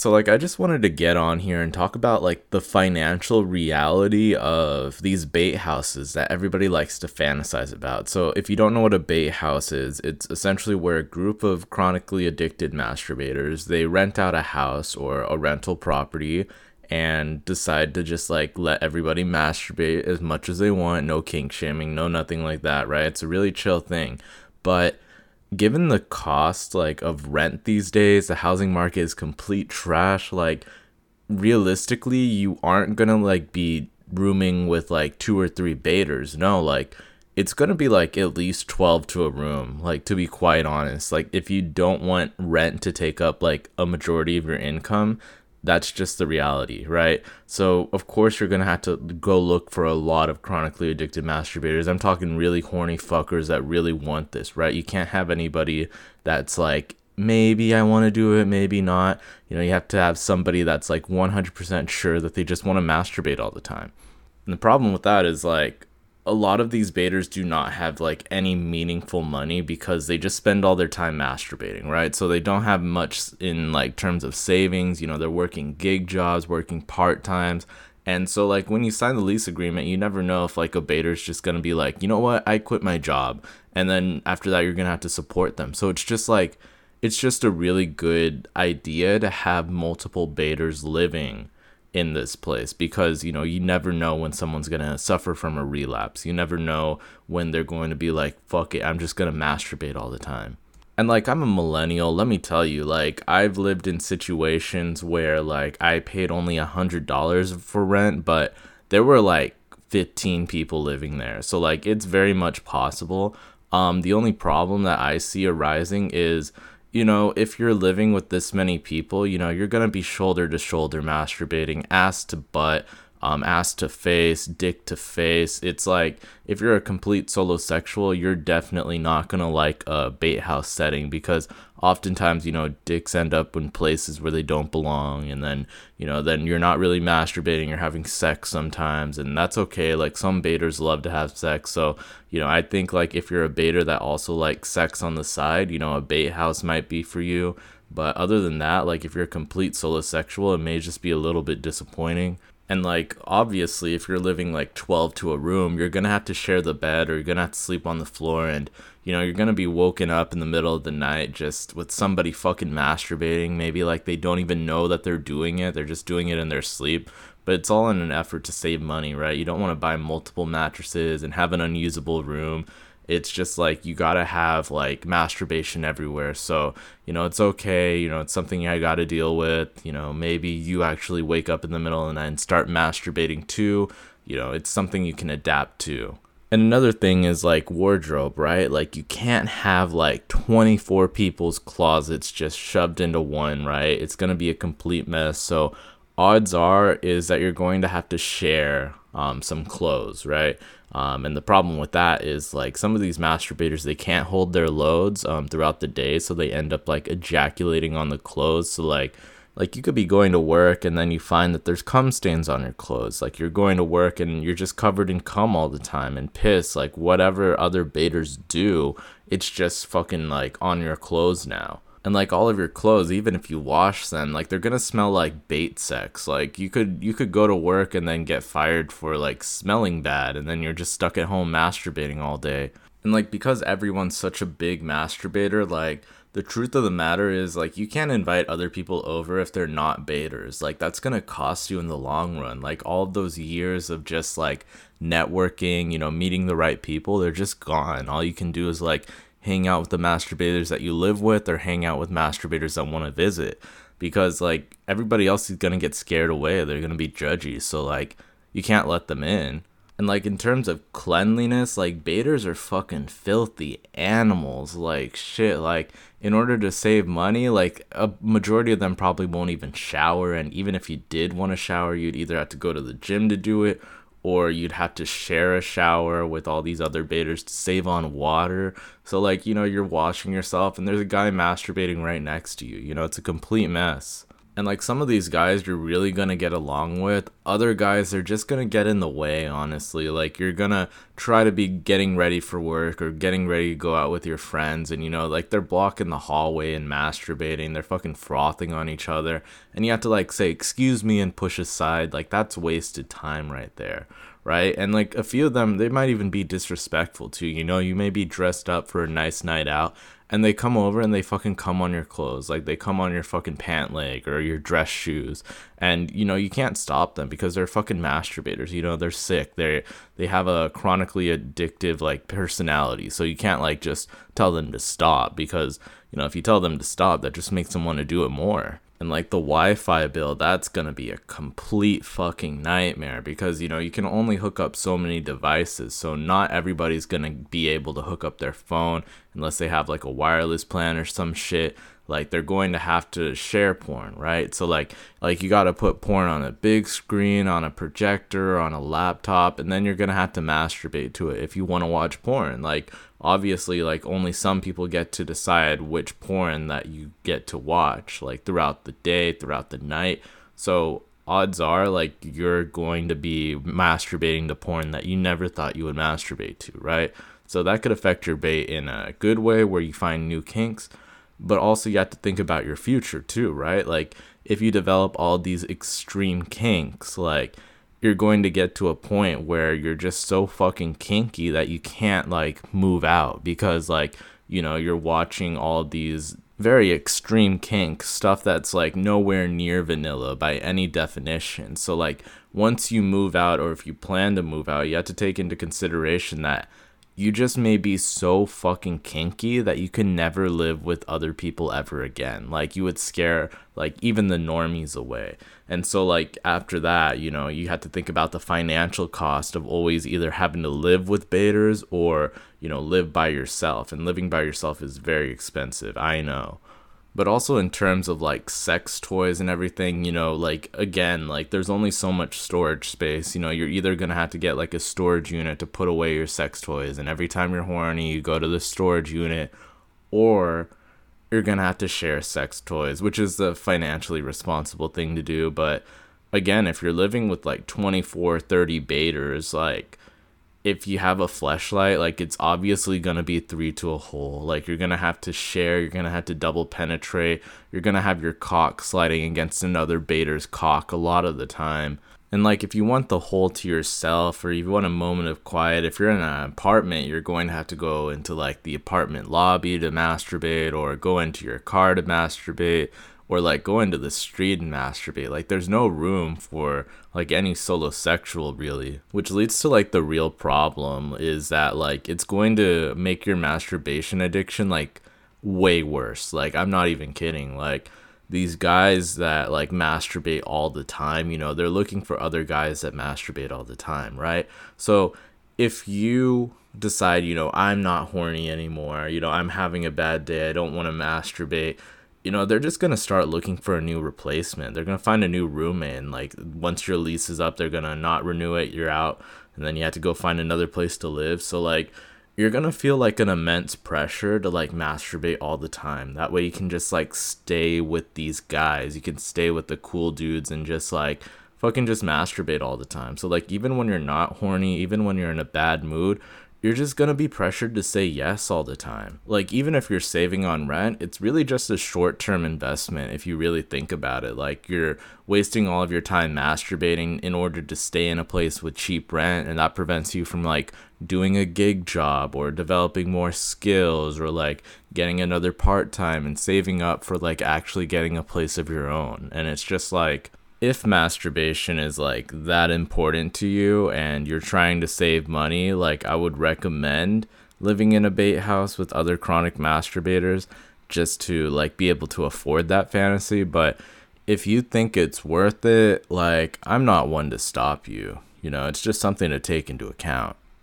So like I just wanted to get on here and talk about like the financial reality of these bait houses that everybody likes to fantasize about. So if you don't know what a bait house is, it's essentially where a group of chronically addicted masturbators, they rent out a house or a rental property and decide to just like let everybody masturbate as much as they want, no kink shaming, no nothing like that, right? It's a really chill thing. But given the cost like of rent these days, the housing market is complete trash. Like realistically, you aren't gonna like be rooming with like two or three baiters. No, like it's gonna be like at least 12 to a room, like to be quite honest. Like if you don't want rent to take up like a majority of your income, that's just the reality, right? So of course you're gonna have to go look for a lot of chronically addicted masturbators. I'm talking really horny fuckers that really want this, right? You can't have anybody that's like, maybe I want to do it, maybe not. You know, you have to have somebody that's like 100% sure that they just want to masturbate all the time. And the problem with that is like a lot of these baiters do not have like any meaningful money because they just spend all their time masturbating, right? So they don't have much in like terms of savings. You know, they're working gig jobs, working part times. And so like when you sign the lease agreement, you never know if like a baiter's just going to be like, you know what, I quit my job. And then after that, you're going to have to support them. So it's just like, it's just a really good idea to have multiple baiters living in this place because, you know, you never know when someone's gonna suffer from a relapse. You never know when they're going to be like, fuck it, I'm just gonna masturbate all the time. And like, I'm a millennial, let me tell you, like I've lived in situations where like I paid only $100 for rent, but there were like 15 people living there. So like it's very much possible. The only problem that I see arising is, you know, if you're living with this many people, you know, you're going to be shoulder to shoulder masturbating, ass to butt, ass to face, dick to face. It's like if you're a complete solo sexual, you're definitely not going to like a bait house setting because oftentimes, you know, dicks end up in places where they don't belong. And then, you know, then you're not really masturbating, you're having sex sometimes. And that's okay. Like some baiters love to have sex. So, you know, I think like if you're a baiter that also likes sex on the side, you know, a bait house might be for you. But other than that, like if you're a complete solo sexual, it may just be a little bit disappointing. And like obviously if you're living like 12 to a room, you're going to have to share the bed or you're going to have to sleep on the floor and you know, you're going to be woken up in the middle of the night just with somebody fucking masturbating. Maybe like they don't even know that they're doing it. They're just doing it in their sleep. But it's all in an effort to save money, right? You don't want to buy multiple mattresses and have an unusable room. It's just like you gotta have like masturbation everywhere. So, you know, it's okay. You know, it's something I gotta deal with. You know, maybe you actually wake up in the middle of the night and start masturbating too. You know, it's something you can adapt to. And another thing is like wardrobe, right? Like you can't have like 24 people's closets just shoved into one, right? It's going to be a complete mess. So odds are is that you're going to have to share some clothes, right? And the problem with that is like some of these masturbators, they can't hold their loads throughout the day. So they end up like ejaculating on the clothes. So like you could be going to work and then you find that there's cum stains on your clothes. Like you're going to work and you're just covered in cum all the time and piss. Like whatever other baiters do, it's just fucking like on your clothes now. And like all of your clothes, even if you wash them, like they're gonna smell like bait sex. Like you could go to work and then get fired for like smelling bad and then you're just stuck at home masturbating all day. And like because everyone's such a big masturbator, like the truth of the matter is like you can't invite other people over if they're not baiters. Like that's gonna cost you in the long run. Like all of those years of just like networking, you know, meeting the right people, they're just gone. All you can do is like hang out with the masturbators that you live with or hang out with masturbators that want to visit because like everybody else is gonna get scared away. They're gonna be judgy. So like you can't let them in. And like in terms of cleanliness, like baiters are fucking filthy animals. Like shit, like in order to save money, like a majority of them probably won't even shower. And even if you did want to shower, you'd either have to go to the gym to do it or you'd have to share a shower with all these other baiters to save on water. So like, you know, you're washing yourself and there's a guy masturbating right next to you. You know, it's a complete mess. And like some of these guys you're really gonna get along with. Other guys are just gonna get in the way, honestly. Like you're gonna try to be getting ready for work or getting ready to go out with your friends and like they're blocking the hallway and masturbating. They're fucking frothing on each other. And you have to like say, excuse me and push aside. Like that's wasted time right there. Right? And like a few of them, they might even be disrespectful to you. You may be dressed up for a nice night out and they come over and they fucking come on your clothes. Like they come on your fucking pant leg or your dress shoes. And you can't stop them because they're fucking masturbators. They're sick. They have a chronically addictive like personality. So you can't like just tell them to stop because, if you tell them to stop, that just makes them want to do it more. And like the Wi-Fi bill, that's going to be a complete fucking nightmare because, you can only hook up so many devices. So not everybody's going to be able to hook up their phone unless they have like a wireless plan or some shit. Like they're going to have to share porn, right? So like you got to put porn on a big screen, on a projector, on a laptop, and then you're going to have to masturbate to it if you want to watch porn. Like obviously like only some people get to decide which porn that you get to watch like throughout the day, throughout the night. So odds are like you're going to be masturbating to porn that you never thought you would masturbate to, right? So that could affect your bait in a good way where you find new kinks, but also you have to think about your future too, right? Like if you develop all these extreme kinks, like you're going to get to a point where you're just so fucking kinky that you can't like move out because like, you're watching all these very extreme kinks, stuff that's like nowhere near vanilla by any definition. So like once you move out or if you plan to move out, you have to take into consideration that you just may be so fucking kinky that you can never live with other people ever again. Like you would scare like even the normies away. And so like after that, you have to think about the financial cost of always either having to live with baiters or, live by yourself. And living by yourself is very expensive, I know. But also in terms of like sex toys and everything, like again, like there's only so much storage space. You're either going to have to get like a storage unit to put away your sex toys. And every time you're horny, you go to the storage unit, or you're going to have to share sex toys, which is the financially responsible thing to do. But again, if you're living with like 24, 30 baiters, like if you have a fleshlight, like it's obviously going to be 3 to a hole. Like you're going to have to share, you're going to have to double penetrate, you're going to have your cock sliding against another baiter's cock a lot of the time. And like if you want the hole to yourself or you want a moment of quiet, if you're in an apartment, you're going to have to go into like the apartment lobby to masturbate or go into your car to masturbate or like go into the street and masturbate. Like there's no room for like any solo sexual really, which leads to like the real problem is that like it's going to make your masturbation addiction like way worse. Like I'm not even kidding. Like these guys that like masturbate all the time, they're looking for other guys that masturbate all the time, right? So if you decide, I'm not horny anymore, I'm having a bad day, I don't want to masturbate, they're just going to start looking for a new replacement. They're going to find a new roommate. And like once your lease is up, they're going to not renew it. You're out. And then you have to go find another place to live. So like you're going to feel like an immense pressure to like masturbate all the time. That way you can just like stay with these guys. You can stay with the cool dudes and just like fucking just masturbate all the time. So like even when you're not horny, even when you're in a bad mood, you're just going to be pressured to say yes all the time. Like, even if you're saving on rent, it's really just a short-term investment if you really think about it. Like, you're wasting all of your time masturbating in order to stay in a place with cheap rent, and that prevents you from, like, doing a gig job or developing more skills or, like, getting another part-time and saving up for, like, actually getting a place of your own. And it's just, like, if masturbation is like that important to you and you're trying to save money, like I would recommend living in a bait house with other chronic masturbators just to like be able to afford that fantasy. But if you think it's worth it, like I'm not one to stop you. It's just something to take into account.